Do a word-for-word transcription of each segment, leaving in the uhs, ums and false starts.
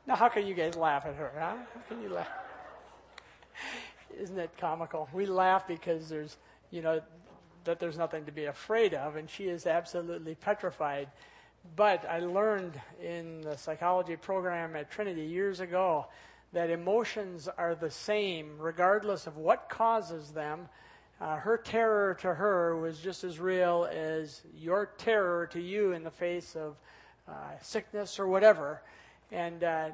Now, how can you guys laugh at her? Huh? How can you laugh? Isn't it comical? We laugh because there's, you know, that there's nothing to be afraid of, and she is absolutely petrified. But I learned in the psychology program at Trinity years ago that emotions are the same regardless of what causes them. Uh, her terror to her was just as real as your terror to you in the face of uh, sickness or whatever. And uh,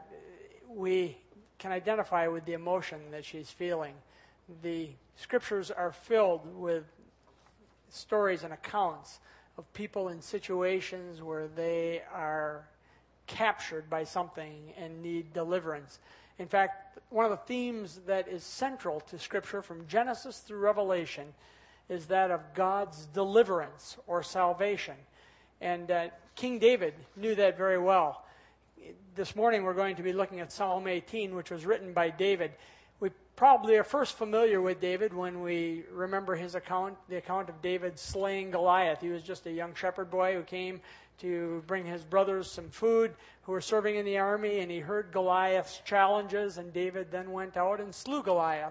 we can identify with the emotion that she's feeling. The scriptures are filled with stories and accounts of people in situations where they are captured by something and need deliverance. In fact, one of the themes that is central to Scripture from Genesis through Revelation is that of God's deliverance or salvation. And uh, King David knew that very well. This morning we're going to be looking at Psalm eighteen, which was written by David. We probably are first familiar with David when we remember his account, the account of David slaying Goliath. He was just a young shepherd boy who came to bring his brothers some food who were serving in the army, and he heard Goliath's challenges, and David then went out and slew Goliath.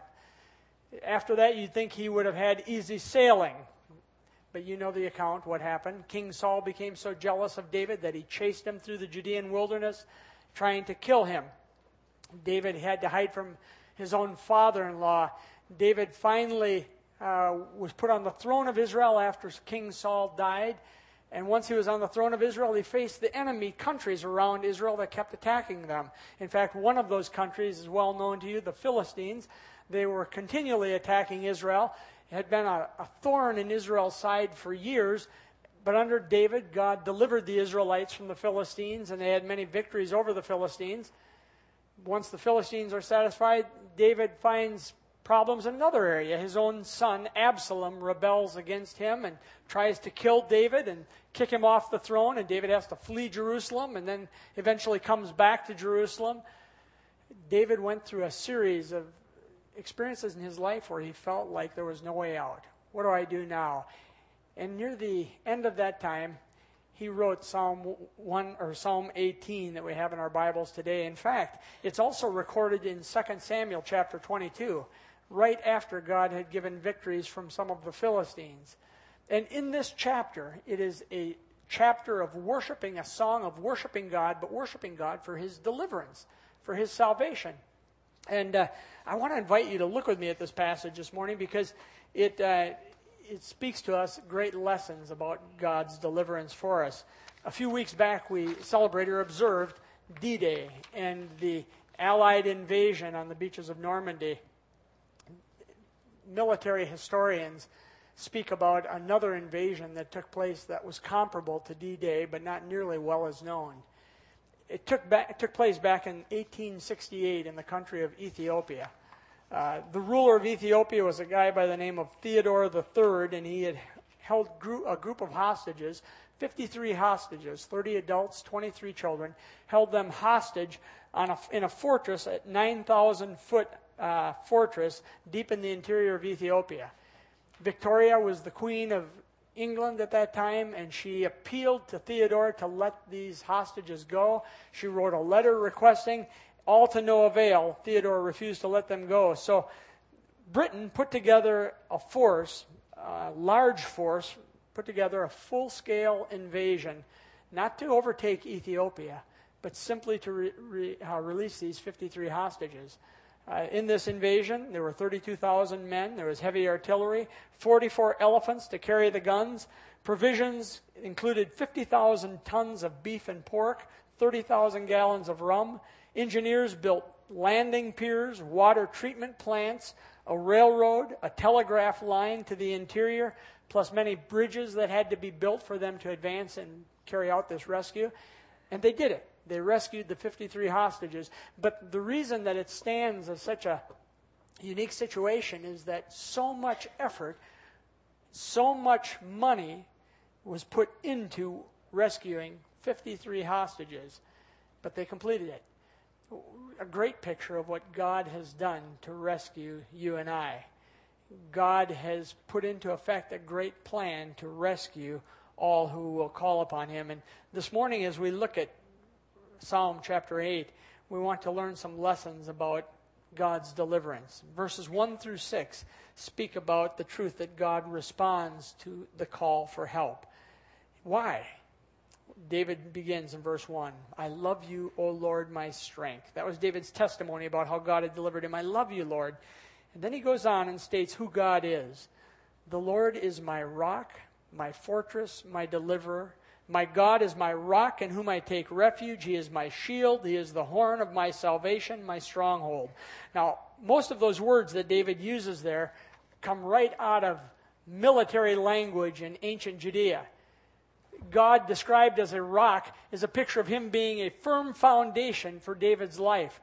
After that, you'd think he would have had easy sailing. But you know the account, what happened. King Saul became so jealous of David that he chased him through the Judean wilderness, trying to kill him. David had to hide from his own father-in-law. David finally uh, was put on the throne of Israel after King Saul died. And once he was on the throne of Israel, he faced the enemy countries around Israel that kept attacking them. In fact, one of those countries is well known to you, the Philistines. They were continually attacking Israel. It had been a, a thorn in Israel's side for years. But under David, God delivered the Israelites from the Philistines, and they had many victories over the Philistines. Once the Philistines are satisfied, David finds problems in another area. His own son, Absalom, rebels against him and tries to kill David and kick him off the throne, and David has to flee Jerusalem and then eventually comes back to Jerusalem. David went through a series of experiences in his life where he felt like there was no way out. What do I do now? And near the end of that time, he wrote Psalm one or Psalm eighteen that we have in our Bibles today. In fact, it's also recorded in Second Samuel chapter twenty-two, right after God had given victories from some of the Philistines. And in this chapter, it is a chapter of worshiping, a song of worshiping God, but worshiping God for his deliverance, for his salvation. And uh, I want to invite you to look with me at this passage this morning because it uh, it speaks to us great lessons about God's deliverance for us. A few weeks back, we celebrated or observed D-Day and the Allied invasion on the beaches of Normandy. Military historians speak about another invasion that took place that was comparable to D-Day, but not nearly well as known. It took, back, it took place back in eighteen sixty-eight in the country of Ethiopia. Uh, the ruler of Ethiopia was a guy by the name of Theodore the Third, and he had held group, a group of hostages, fifty-three hostages, thirty adults, twenty-three children, held them hostage on a, in a fortress, a nine thousand foot uh, fortress deep in the interior of Ethiopia. Victoria was the queen of England at that time, and she appealed to Theodore to let these hostages go. She wrote a letter requesting, all to no avail. Theodore refused to let them go. So Britain put together a force, a large force, put together a full-scale invasion, not to overtake Ethiopia, but simply to re- re- uh, release these fifty-three hostages. Uh, in this invasion, there were thirty-two thousand men. There was heavy artillery, forty-four elephants to carry the guns. Provisions included fifty thousand tons of beef and pork, thirty thousand gallons of rum. Engineers built landing piers, water treatment plants, a railroad, a telegraph line to the interior, plus many bridges that had to be built for them to advance and carry out this rescue. And they did it. They rescued the fifty-three hostages. But the reason that it stands as such a unique situation is that so much effort, so much money was put into rescuing fifty-three hostages. But they completed it. A great picture of what God has done to rescue you and I. God has put into effect a great plan to rescue all who will call upon him. And this morning as we look at Psalm chapter eight, we want to learn some lessons about God's deliverance. Verses one through six speak about the truth that God responds to the call for help. Why? David begins in verse one, I love you, O Lord, my strength. That was David's testimony about how God had delivered him. I love you, Lord. And then he goes on and states who God is. The Lord is my rock, my fortress, my deliverer. My God is my rock in whom I take refuge. He is my shield. He is the horn of my salvation, my stronghold. Now, most of those words that David uses there come right out of military language in ancient Judea. God, described as a rock, is a picture of him being a firm foundation for David's life.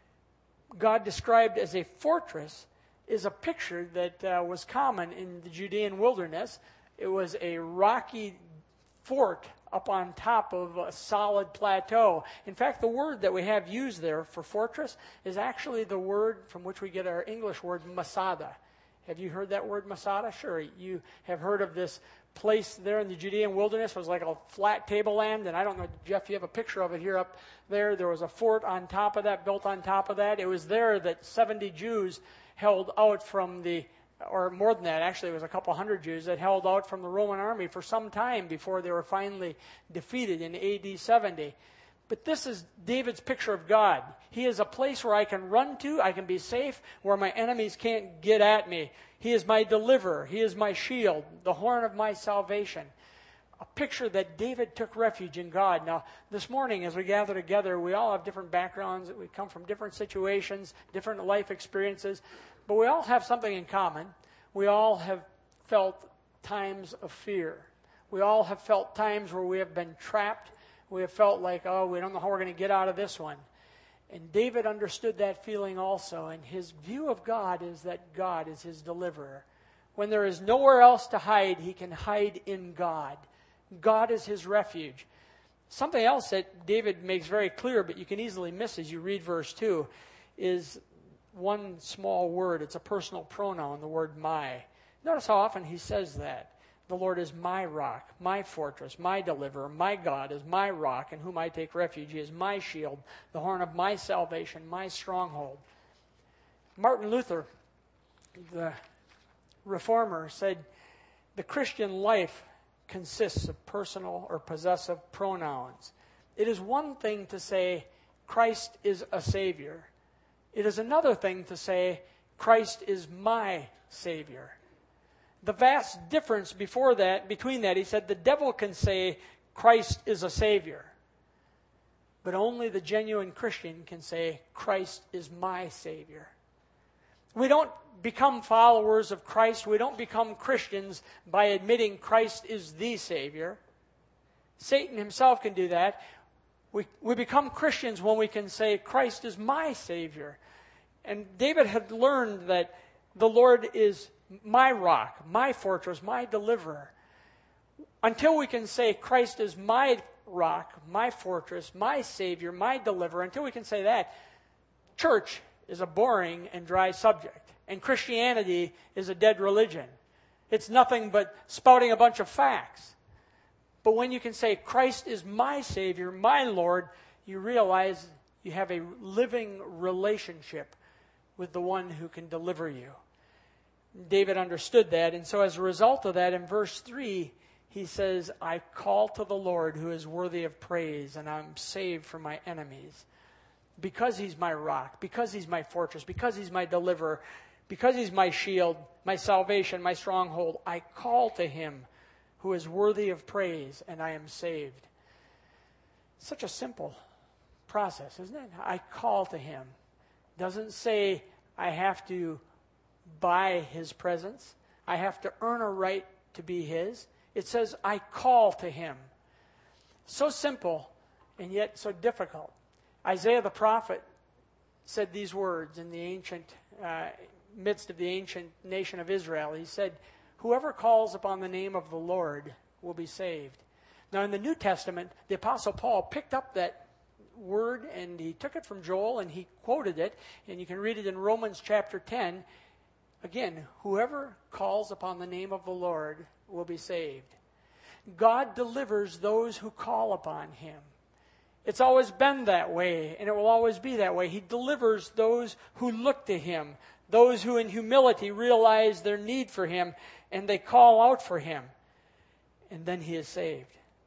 God, described as a fortress, is a picture that uh, was common in the Judean wilderness. It was a rocky fort up on top of a solid plateau. In fact, the word that we have used there for fortress is actually the word from which we get our English word Masada. Have you heard that word Masada? Sure, you have heard of this place there in the Judean wilderness. It was like a flat tableland, and I don't know, Jeff, you have a picture of it here up there. There was a fort on top of that, built on top of that. It was there that seventy Jews held out from the, or more than that, actually it was a couple hundred Jews that held out from the Roman army for some time before they were finally defeated in A D seventy. But this is David's picture of God. He is a place where I can run to, I can be safe, where my enemies can't get at me. He is my deliverer. He is my shield, the horn of my salvation. A picture that David took refuge in God. Now, this morning as we gather together, we all have different backgrounds. We come from different situations, different life experiences. But we all have something in common. We all have felt times of fear. We all have felt times where we have been trapped. We have felt like, oh, we don't know how we're going to get out of this one. And David understood that feeling also. And his view of God is that God is his deliverer. When there is nowhere else to hide, he can hide in God. God is his refuge. Something else that David makes very clear, but you can easily miss as you read verse two, is one small word. It's a personal pronoun, the word my. Notice how often he says that. The Lord is my rock, my fortress, my deliverer. My God is my rock in whom I take refuge. He is my shield, the horn of my salvation, my stronghold. Martin Luther, the reformer, said the Christian life consists of personal or possessive pronouns. It is one thing to say Christ is a Savior. It is another thing to say Christ is my Savior. The vast difference before that, between that, he said the devil can say Christ is a Savior. But only the genuine Christian can say Christ is my Savior. We don't become followers of Christ. We don't become Christians by admitting Christ is the Savior. Satan himself can do that. We, we become Christians when we can say Christ is my Savior. And David had learned that the Lord is my rock, my fortress, my deliverer. Until we can say Christ is my rock, my fortress, my Savior, my deliverer, until we can say that, church is a boring and dry subject. And Christianity is a dead religion. It's nothing but spouting a bunch of facts. But when you can say Christ is my Savior, my Lord, you realize you have a living relationship with the one who can deliver you. David understood that, and so as a result of that, in verse three, he says, I call to the Lord who is worthy of praise, and I'm saved from my enemies. Because he's my rock, because he's my fortress, because he's my deliverer, because he's my shield, my salvation, my stronghold, I call to him who is worthy of praise, and I am saved. Such a simple process, isn't it? I call to him. Doesn't say I have to buy his presence. I have to earn a right to be his. It says, I call to him. So simple and yet so difficult. Isaiah the prophet said these words in the ancient, uh, midst of the ancient nation of Israel. He said, whoever calls upon the name of the Lord will be saved. Now in the New Testament, the Apostle Paul picked up that word and he took it from Joel and he quoted it. And you can read it in Romans chapter ten. Again, whoever calls upon the name of the Lord will be saved. God delivers those who call upon him. It's always been that way, and it will always be that way. He delivers those who look to him, those who in humility realize their need for him, and they call out for him. And then he is saved.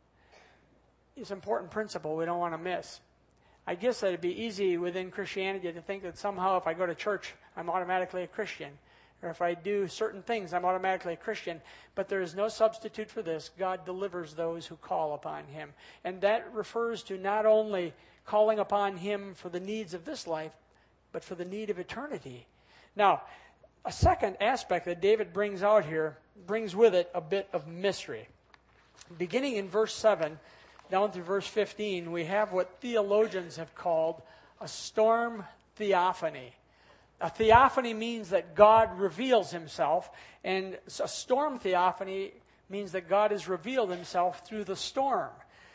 It's an important principle we don't want to miss. I guess that it'd be easy within Christianity to think that somehow if I go to church, I'm automatically a Christian. Or if I do certain things, I'm automatically a Christian. But there is no substitute for this. God delivers those who call upon him. And that refers to not only calling upon him for the needs of this life, but for the need of eternity. Now, a second aspect that David brings out here brings with it a bit of mystery. Beginning in verse seven, down through verse fifteen, we have what theologians have called a storm theophany. A theophany means that God reveals himself, and a storm theophany means that God has revealed himself through the storm.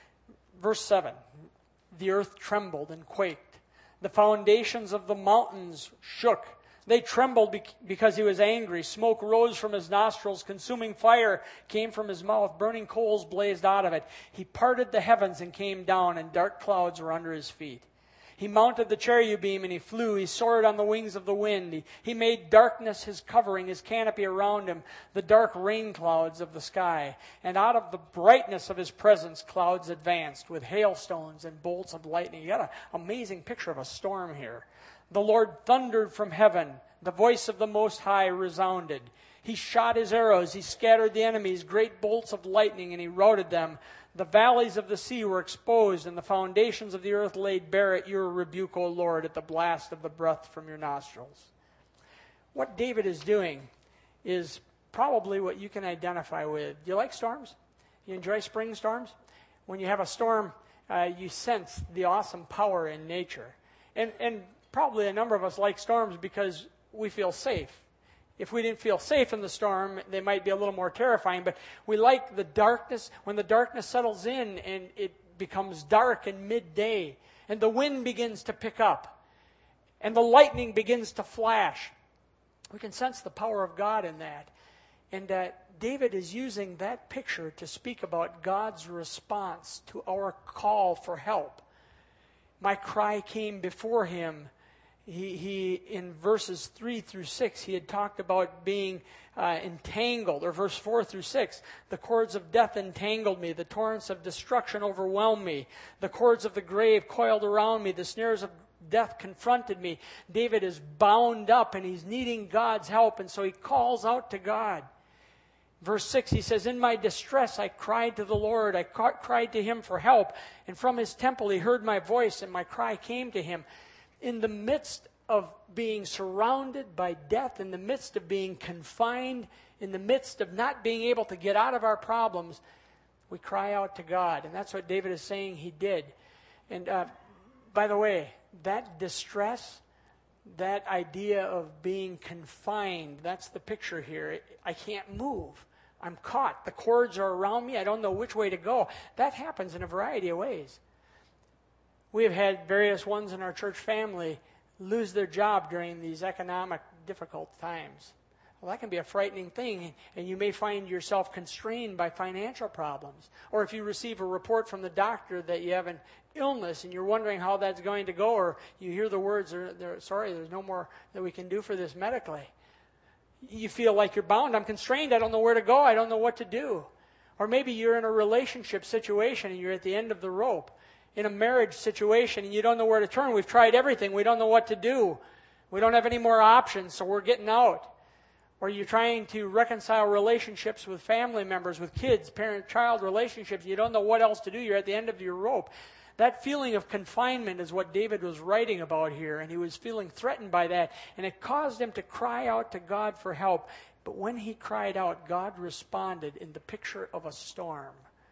Verse seven, the earth trembled and quaked. The foundations of the mountains shook. They trembled because he was angry. Smoke rose from his nostrils. Consuming fire came from his mouth. Burning coals blazed out of it. He parted the heavens and came down, and dark clouds were under his feet. He mounted the cherubim and he flew. He soared on the wings of the wind. He, he made darkness his covering, his canopy around him, the dark rain clouds of the sky. And out of the brightness of his presence, clouds advanced with hailstones and bolts of lightning. You got an amazing picture of a storm here. The Lord thundered from heaven. The voice of the Most High resounded. He shot his arrows. He scattered the enemies, great bolts of lightning, and he routed them. The valleys of the sea were exposed, and the foundations of the earth laid bare at your rebuke, O Lord, at the blast of the breath from your nostrils. What David is doing is probably what you can identify with. Do you like storms? You enjoy spring storms? When you have a storm, uh, you sense the awesome power in nature. And and probably a number of us like storms because we feel safe. If we didn't feel safe in the storm, they might be a little more terrifying. But we like the darkness. When the darkness settles in and it becomes dark in midday, and the wind begins to pick up, and the lightning begins to flash, we can sense the power of God in that. And uh, David is using that picture to speak about God's response to our call for help. My cry came before him. He, he in verses three through six, he had talked about being uh, entangled, or verse four through six, the cords of death entangled me, the torrents of destruction overwhelmed me, the cords of the grave coiled around me, the snares of death confronted me. David is bound up and he's needing God's help, and so he calls out to God. Verse six, he says, in my distress I cried to the Lord, I ca- cried to him for help, and from his temple he heard my voice, and my cry came to him. In the midst of being surrounded by death, in the midst of being confined, in the midst of not being able to get out of our problems, we cry out to God. And that's what David is saying he did. And uh, by the way, that distress, that idea of being confined, that's the picture here. I can't move. I'm caught. The cords are around me. I don't know which way to go. That happens in a variety of ways. We have had various ones in our church family lose their job during these economic difficult times. Well, that can be a frightening thing, and you may find yourself constrained by financial problems. Or if you receive a report from the doctor that you have an illness and you're wondering how that's going to go, or you hear the words, sorry, there's no more that we can do for this medically. You feel like you're bound. I'm constrained. I don't know where to go. I don't know what to do. Or maybe you're in a relationship situation and you're at the end of the rope. In a marriage situation and you don't know where to turn. We've tried everything. We don't know what to do. We don't have any more options, so we're getting out. Or you're trying to reconcile relationships with family members, with kids, parent-child relationships. You don't know what else to do. You're at the end of your rope. That feeling of confinement is what David was writing about here, and he was feeling threatened by that, and it caused him to cry out to God for help. But when he cried out, God responded in the picture of a storm.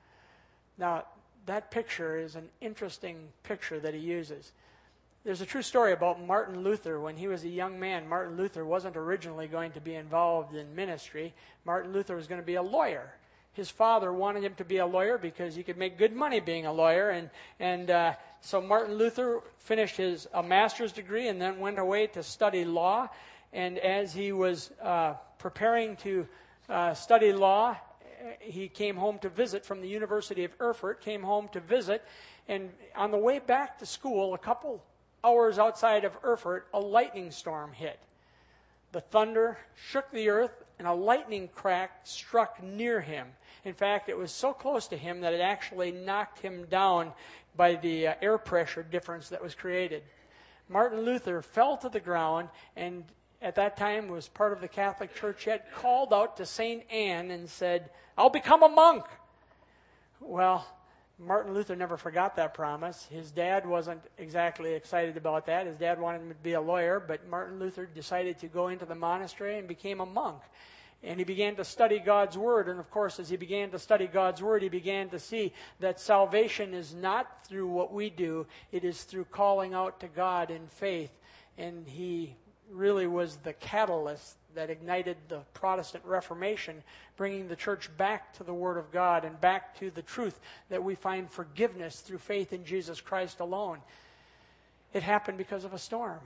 Now, that picture is an interesting picture that he uses. There's a true story about Martin Luther. When he was a young man, Martin Luther wasn't originally going to be involved in ministry. Martin Luther was going to be a lawyer. His father wanted him to be a lawyer because he could make good money being a lawyer. And, and uh, so Martin Luther finished his a master's degree and then went away to study law. And as he was uh, preparing to uh, study law, he came home to visit from the University of Erfurt, came home to visit, And on the way back to school, a couple hours outside of Erfurt, a lightning storm hit. The thunder shook the earth, and a lightning crack struck near him. In fact, it was so close to him that it actually knocked him down by the uh, air pressure difference that was created. Martin Luther fell to the ground, and at that time was part of the Catholic Church yet, called out to Saint Anne and said, "I'll become a monk." Well, Martin Luther never forgot that promise. His dad wasn't exactly excited about that. His dad wanted him to be a lawyer, but Martin Luther decided to go into the monastery and became a monk. And he began to study God's Word. And of course, as he began to study God's Word, he began to see that salvation is not through what we do. It is through calling out to God in faith. And he really was the catalyst that ignited the Protestant Reformation, bringing the church back to the Word of God and back to the truth that we find forgiveness through faith in Jesus Christ alone. It happened because of a storm.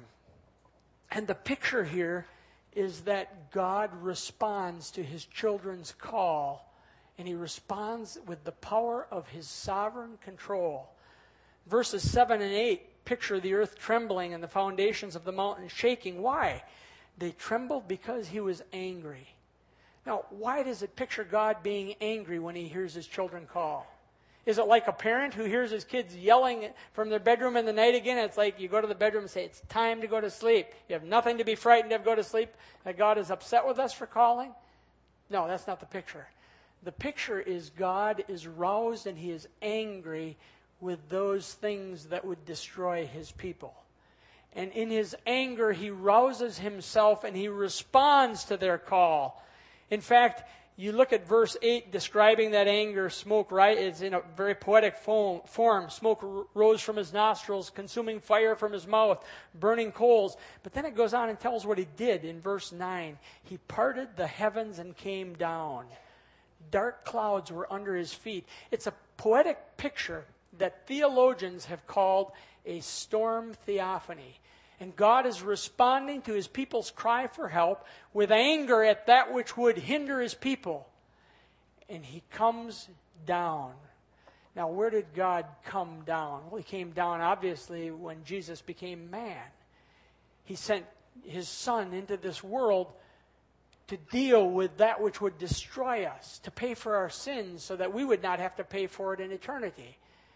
And the picture here is that God responds to his children's call, and he responds with the power of his sovereign control. Verses seven and eight picture the earth trembling and the foundations of the mountain shaking. Why? They trembled because he was angry. Now, why does it picture God being angry when he hears his children call? Is it like a parent who hears his kids yelling from their bedroom in the night again? It's like you go to the bedroom and say, "It's time to go to sleep." You have nothing to be frightened of, go to sleep. That God is upset with us for calling? No, that's not the picture. The picture is God is roused and he is angry with those things that would destroy his people. And in his anger, he rouses himself and he responds to their call. In fact, you look at verse eight describing that anger. Smoke, right? It's in a very poetic form. Smoke rose from his nostrils, consuming fire from his mouth, burning coals. But then it goes on and tells what he did in verse nine. He parted the heavens and came down. Dark clouds were under his feet. It's a poetic picture that theologians have called a storm theophany. And God is responding to his people's cry for help with anger at that which would hinder his people. And he comes down. Now, where did God come down? Well, he came down, obviously, when Jesus became man. He sent his Son into this world to deal with that which would destroy us, to pay for our sins so that we would not have to pay for it in eternity.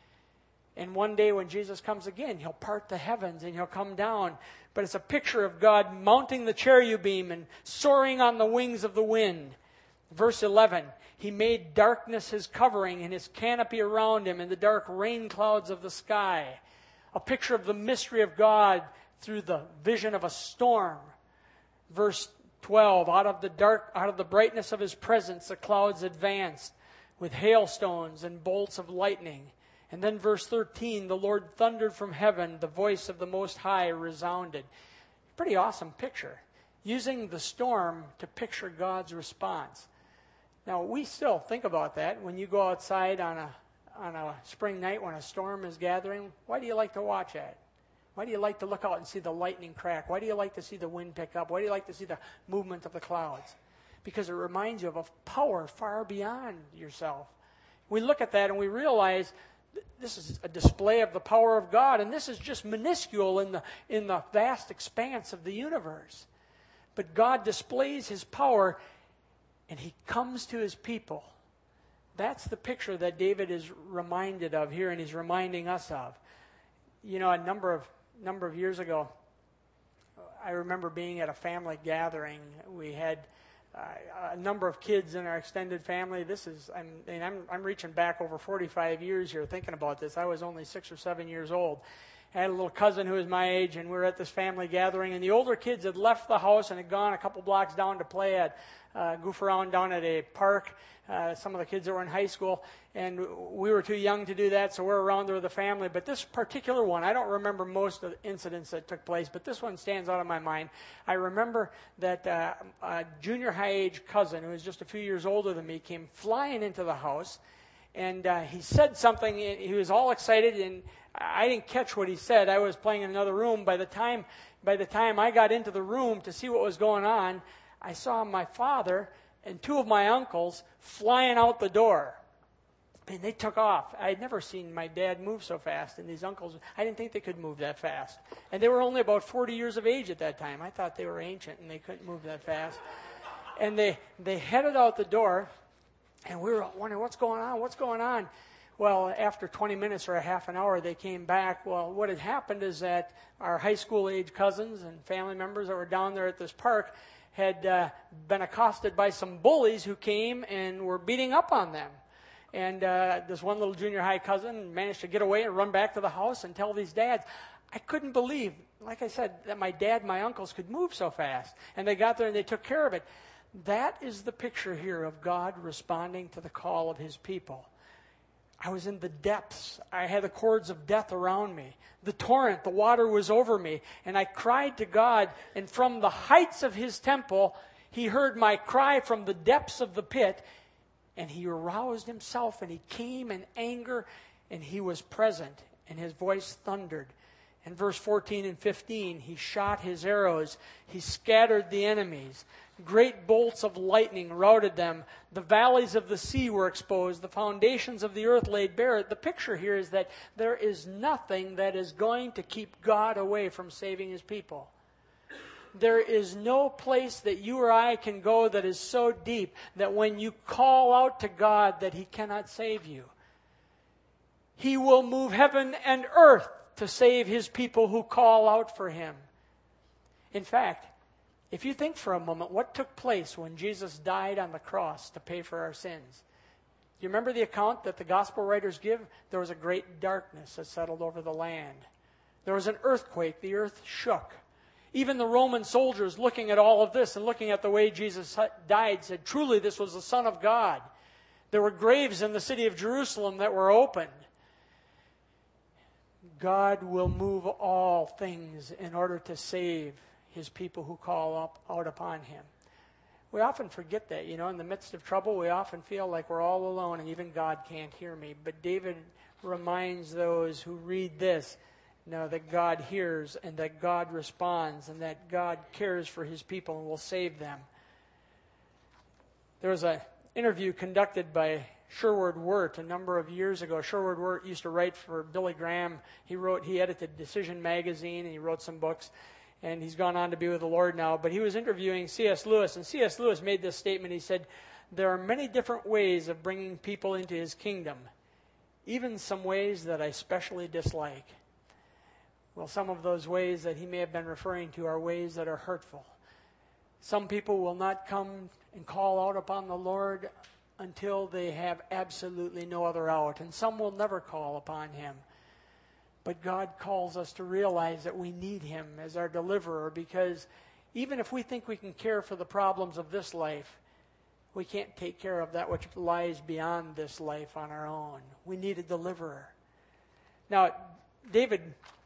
And one day when Jesus comes again, he'll part the heavens and he'll come down. But it's a picture of God mounting the cherubim and soaring on the wings of the wind. Verse eleven, he made darkness his covering and his canopy around him and the dark rain clouds of the sky. A picture of the mystery of God through the vision of a storm. Verse twelve, out of the dark, out of the brightness of his presence, the clouds advanced with hailstones and bolts of lightning. And then verse thirteen, the Lord thundered from heaven, the voice of the Most High resounded. Pretty awesome picture. Using the storm to picture God's response. Now, we still think about that when you go outside on a on a spring night when a storm is gathering. Why do you like to watch that? Why do you like to look out and see the lightning crack? Why do you like to see the wind pick up? Why do you like to see the movement of the clouds? Because it reminds you of a power far beyond yourself. We look at that and we realize this is a display of the power of God, and this is just minuscule in the in the vast expanse of the universe. But God displays his power, and he comes to his people. That's the picture that David is reminded of here, and he's reminding us of. You know, a number of number of years ago, I remember being at a family gathering. We had Uh, a number of kids in our extended family. This is, I'm, and I'm, I'm reaching back over forty-five years here thinking about this. I was only six or seven years old. I had a little cousin who was my age, and we were at this family gathering, and the older kids had left the house and had gone a couple blocks down to play at, uh, goof around down at a park. Uh, some of the kids that were in high school, and we were too young to do that, so we're around there with the family. But this particular one, I don't remember most of the incidents that took place, but this one stands out in my mind. I remember that uh, a junior high age cousin, who was just a few years older than me, came flying into the house, and uh, he said something. He was all excited, and I didn't catch what he said. I was playing in another room. By the time, by the time I got into the room to see what was going on, I saw my father and two of my uncles flying out the door. And they took off. I had never seen my dad move so fast, and these uncles, I didn't think they could move that fast. And they were only about forty years of age at that time. I thought they were ancient, and they couldn't move that fast. And they, they headed out the door, and we were wondering, what's going on? What's going on? Well, after twenty minutes or a half an hour, they came back. Well, what had happened is that our high school age cousins and family members that were down there at this park had uh, been accosted by some bullies who came and were beating up on them. And uh, this one little junior high cousin managed to get away and run back to the house and tell these dads. I couldn't believe, like I said, that my dad and my uncles could move so fast. And they got there and they took care of it. That is the picture here of God responding to the call of his people. I was in the depths. I had the cords of death around me. The torrent, the water was over me. And I cried to God, and from the heights of his temple, he heard my cry from the depths of the pit. And he aroused himself, and he came in anger, and he was present, and his voice thundered. In verse fourteen and fifteen, he shot his arrows. He scattered the enemies. Great bolts of lightning routed them. The valleys of the sea were exposed. The foundations of the earth laid bare. The picture here is that there is nothing that is going to keep God away from saving his people. There is no place that you or I can go that is so deep that when you call out to God that he cannot save you. He will move heaven and earth to save his people who call out for him. In fact, if you think for a moment what took place when Jesus died on the cross to pay for our sins. You remember the account that the gospel writers give? There was a great darkness that settled over the land. There was an earthquake. The earth shook. Even the Roman soldiers, looking at all of this and looking at the way Jesus died, said, truly this was the Son of God. There were graves in the city of Jerusalem that were opened. God will move all things in order to save his people who call up, out upon him. We often forget that, you know, in the midst of trouble, we often feel like we're all alone and even God can't hear me. But David reminds those who read this, know that God hears and that God responds and that God cares for his people and will save them. There was an interview conducted by Sherwood Wirt a number of years ago. Sherwood Wirt used to write for Billy Graham. He wrote, he edited Decision magazine, and he wrote some books. And he's gone on to be with the Lord now. But he was interviewing C S Lewis, and C S Lewis made this statement. He said, there are many different ways of bringing people into his kingdom, even some ways that I especially dislike. Well, some of those ways that he may have been referring to are ways that are hurtful. Some people will not come and call out upon the Lord until they have absolutely no other out. And some will never call upon him. But God calls us to realize that we need him as our deliverer, because even if we think we can care for the problems of this life, we can't take care of that which lies beyond this life on our own. We need a deliverer. Now, David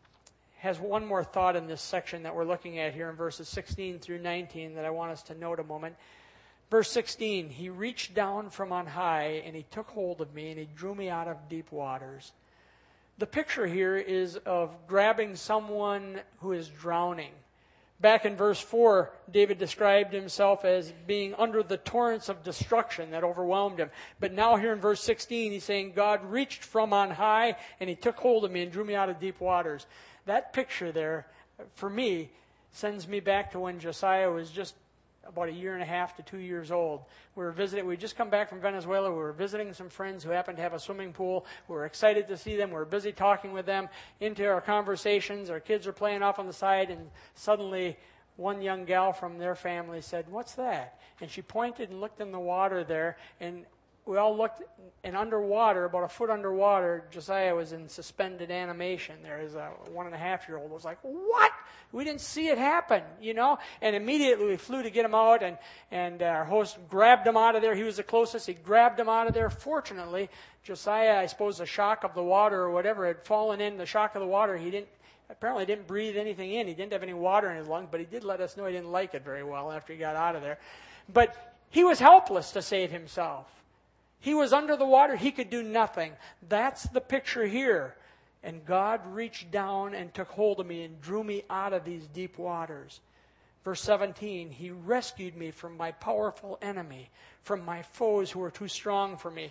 has one more thought in this section that we're looking at here in verses sixteen through nineteen that I want us to note a moment. Verse sixteen, he reached down from on high, and he took hold of me, and he drew me out of deep waters. The picture here is of grabbing someone who is drowning. Back in verse four, David described himself as being under the torrents of destruction that overwhelmed him. But now here in verse sixteen, he's saying, God reached from on high, and he took hold of me and drew me out of deep waters. That picture there, for me, sends me back to when Josiah was just about a year and a half to two years old. We were visiting, we just come back from Venezuela. We were visiting some friends who happened to have a swimming pool. We were excited to see them. We were busy talking with them. Into our conversations, our kids are playing off on the side, and suddenly one young gal from their family said, "What's that?" And she pointed and looked in the water there, and we all looked, and underwater, about a foot underwater, Josiah was in suspended animation. There is a one and a half year old was like, "What?" We didn't see it happen, you know? And immediately we flew to get him out, and, and our host grabbed him out of there. He was the closest. He grabbed him out of there. Fortunately, Josiah, I suppose the shock of the water or whatever had fallen in, the shock of the water, he didn't, apparently didn't breathe anything in. He didn't have any water in his lungs, but he did let us know he didn't like it very well after he got out of there. But he was helpless to save himself. He was under the water. He could do nothing. That's the picture here. And God reached down and took hold of me and drew me out of these deep waters. Verse seventeen, he rescued me from my powerful enemy, from my foes who were too strong for me.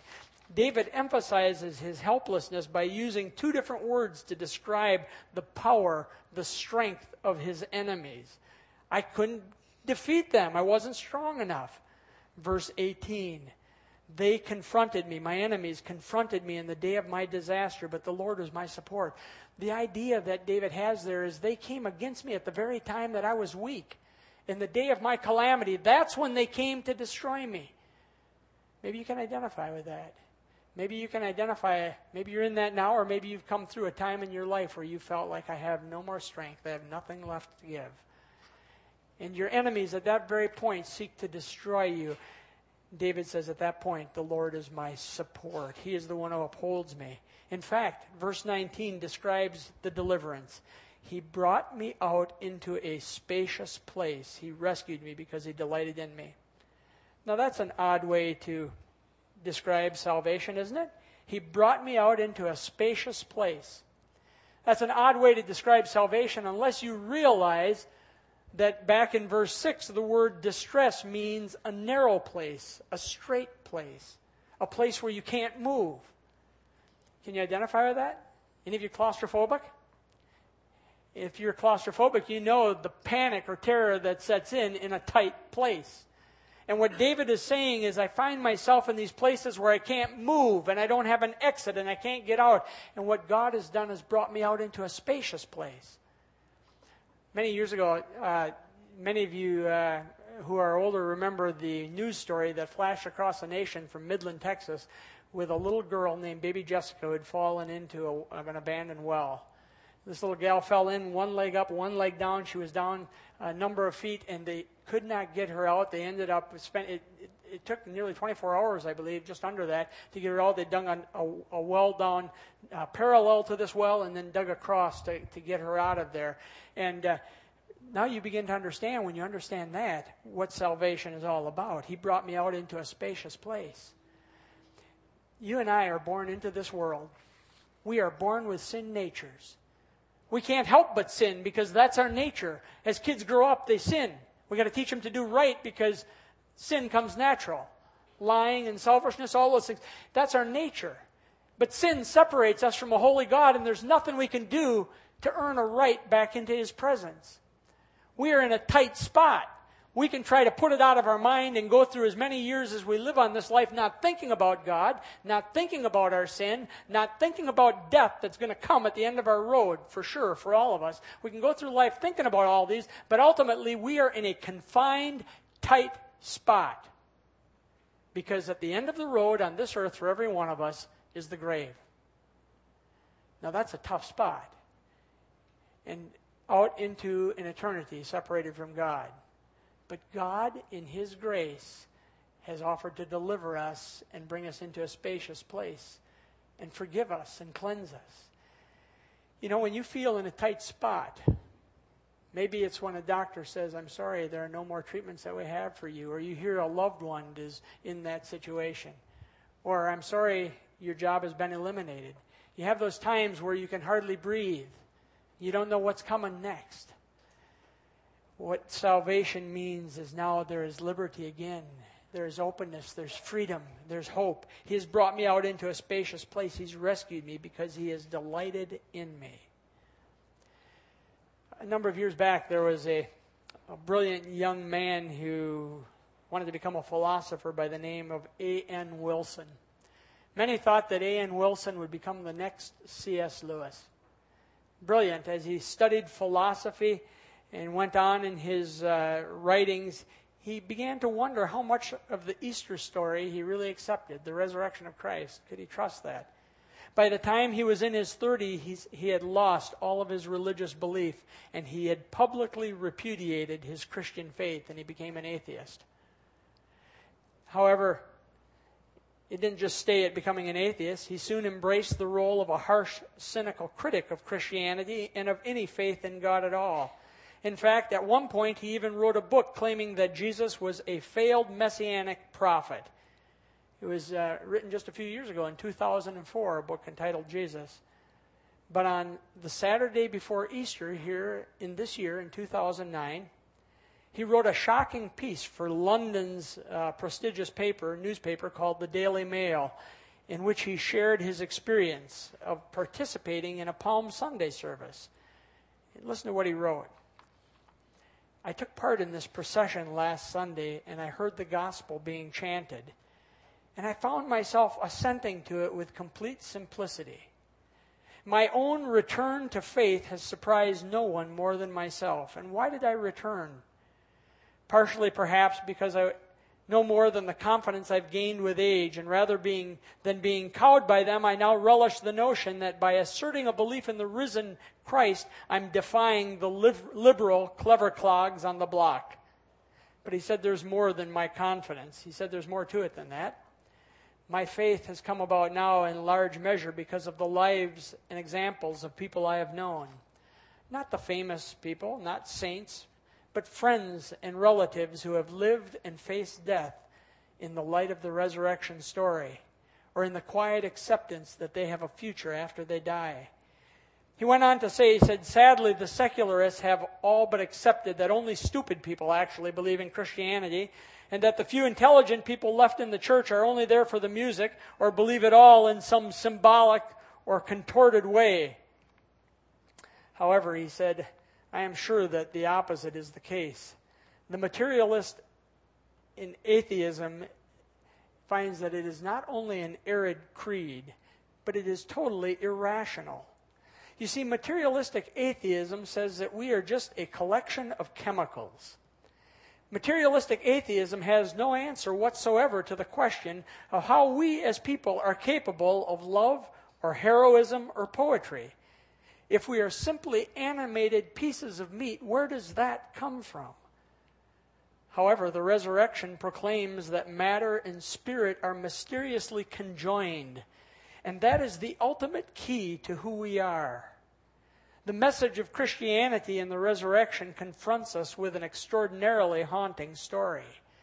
David emphasizes his helplessness by using two different words to describe the power, the strength of his enemies. I couldn't defeat them. I wasn't strong enough. Verse eighteen, they confronted me, my enemies confronted me in the day of my disaster, but the Lord was my support. The idea that David has there is they came against me at the very time that I was weak. In the day of my calamity, that's when they came to destroy me. Maybe you can identify with that. Maybe you can identify, maybe you're in that now, or maybe you've come through a time in your life where you felt like I have no more strength, I have nothing left to give. And your enemies at that very point seek to destroy you. David says at that point, the Lord is my support. He is the one who upholds me. In fact, verse nineteen describes the deliverance. He brought me out into a spacious place. He rescued me because he delighted in me. Now that's an odd way to describe salvation, isn't it? He brought me out into a spacious place. That's an odd way to describe salvation unless you realize that back in verse six, the word distress means a narrow place, a straight place, a place where you can't move. Can you identify with that? Any of you claustrophobic? If you're claustrophobic, you know the panic or terror that sets in in a tight place. And what David is saying is, I find myself in these places where I can't move and I don't have an exit and I can't get out. And what God has done is brought me out into a spacious place. Many years ago, uh, many of you uh, who are older remember the news story that flashed across the nation from Midland, Texas, with a little girl named Baby Jessica who had fallen into a, an abandoned well. This little gal fell in, one leg up, one leg down. She was down a number of feet, and they could not get her out. They ended up, spent, it, it, it took nearly twenty-four hours, I believe, just under that, to get her out. They dug a, a, a well down uh, parallel to this well and then dug across to, to get her out of there. And uh, now you begin to understand, when you understand that, what salvation is all about. He brought me out into a spacious place. You and I are born into this world. We are born with sin natures. We can't help but sin because that's our nature. As kids grow up, they sin. We got to teach them to do right because sin comes natural. Lying and selfishness, all those things. That's our nature. But sin separates us from a holy God, and there's nothing we can do to earn a right back into His presence. We are in a tight spot. We can try to put it out of our mind and go through as many years as we live on this life not thinking about God, not thinking about our sin, not thinking about death that's going to come at the end of our road, for sure, for all of us. We can go through life thinking about all these, but ultimately we are in a confined, tight spot. Because at the end of the road on this earth for every one of us is the grave. Now that's a tough spot. And out into an eternity separated from God. But God, in His grace, has offered to deliver us and bring us into a spacious place and forgive us and cleanse us. You know, when you feel in a tight spot, maybe it's when a doctor says, I'm sorry, there are no more treatments that we have for you, or you hear a loved one is in that situation, or I'm sorry, your job has been eliminated. You have those times where you can hardly breathe. You don't know what's coming next. What salvation means is now there is liberty again. There is openness. There's freedom. There's hope. He has brought me out into a spacious place. He's rescued me because He has delighted in me. A number of years back, there was a, a brilliant young man who wanted to become a philosopher by the name of A N Wilson. Many thought that A N Wilson would become the next C S Lewis. Brilliant. As he studied philosophy and went on in his uh, writings, he began to wonder how much of the Easter story he really accepted, the resurrection of Christ. Could he trust that? By the time he was in his thirties, he had lost all of his religious belief, and he had publicly repudiated his Christian faith, and he became an atheist. However, it didn't just stay at becoming an atheist. He soon embraced the role of a harsh, cynical critic of Christianity and of any faith in God at all. In fact, at one point, he even wrote a book claiming that Jesus was a failed messianic prophet. It was uh, written just a few years ago in two thousand four, a book entitled Jesus. But on the Saturday before Easter here in this year, in two thousand nine, he wrote a shocking piece for London's uh, prestigious paper, newspaper called the Daily Mail. in which he shared his experience of participating in a Palm Sunday service. Listen to what he wrote. I took part in this procession last Sunday, and I heard the gospel being chanted, and I found myself assenting to it with complete simplicity. My own return to faith has surprised no one more than myself. And why did I return? Partially, perhaps, because I no more than the confidence I've gained with age, and rather being than being cowed by them, I now relish the notion that by asserting a belief in the risen Christ, I'm defying the liberal clever clogs on the block. But he said there's more than my confidence. He said there's more to it than that. My faith has come about now in large measure because of the lives and examples of people I have known. Not the famous people, not saints, but friends and relatives who have lived and faced death in the light of the resurrection story, or in the quiet acceptance that they have a future after they die. He went on to say, he said, sadly, the secularists have all but accepted that only stupid people actually believe in Christianity, and that the few intelligent people left in the church are only there for the music or believe it all in some symbolic or contorted way. However, he said, I am sure that the opposite is the case. The materialist in atheism finds that it is not only an arid creed, but it is totally irrational. You see, materialistic atheism says that we are just a collection of chemicals. Materialistic atheism has no answer whatsoever to the question of how we as people are capable of love or heroism or poetry. If we are simply animated pieces of meat, where does that come from? However, the resurrection proclaims that matter and spirit are mysteriously conjoined, and that is the ultimate key to who we are. The message of Christianity and the resurrection confronts us with an extraordinarily haunting story.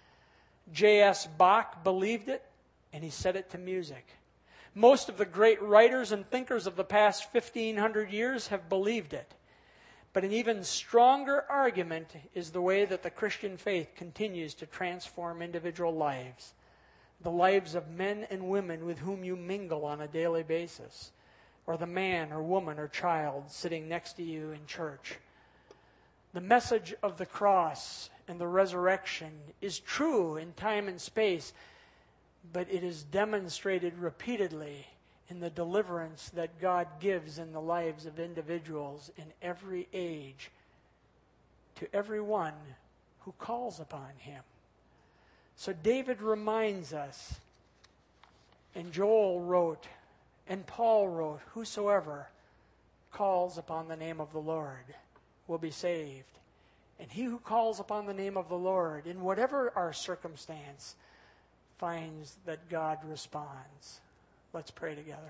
J S Bach believed it, and he set it to music. Most of the great writers and thinkers of the past fifteen hundred years have believed it. But an even stronger argument is the way that the Christian faith continues to transform individual lives, the lives of men and women with whom you mingle on a daily basis, or the man or woman or child sitting next to you in church. The message of the cross and the resurrection is true in time and space, but it is demonstrated repeatedly in the deliverance that God gives in the lives of individuals in every age to everyone who calls upon him. So David reminds us, and Joel wrote, and Paul wrote, whosoever calls upon the name of the Lord will be saved. And he who calls upon the name of the Lord, in whatever our circumstance, finds that God responds. Let's pray together.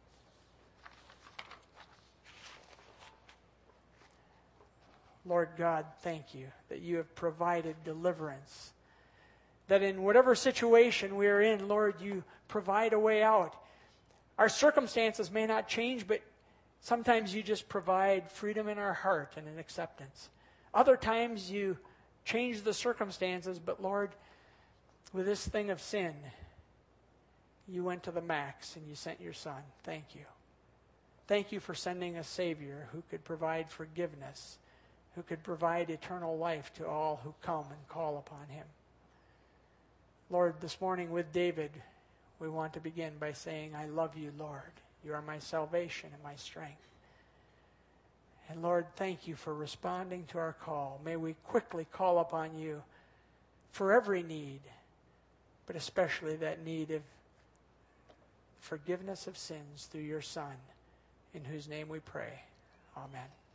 Lord God, thank you that you have provided deliverance. That in whatever situation we are in, Lord, you provide a way out. Our circumstances may not change, but sometimes you just provide freedom in our heart and an acceptance. Other times you change the circumstances, but Lord, with this thing of sin, you went to the max and you sent your Son. Thank you. Thank you for sending a Savior who could provide forgiveness, who could provide eternal life to all who come and call upon him. Lord, this morning with David, we want to begin by saying, I love you, Lord. You are my salvation and my strength. And Lord, thank you for responding to our call. May we quickly call upon you for every need, but especially that need of forgiveness of sins through your Son, in whose name we pray. Amen.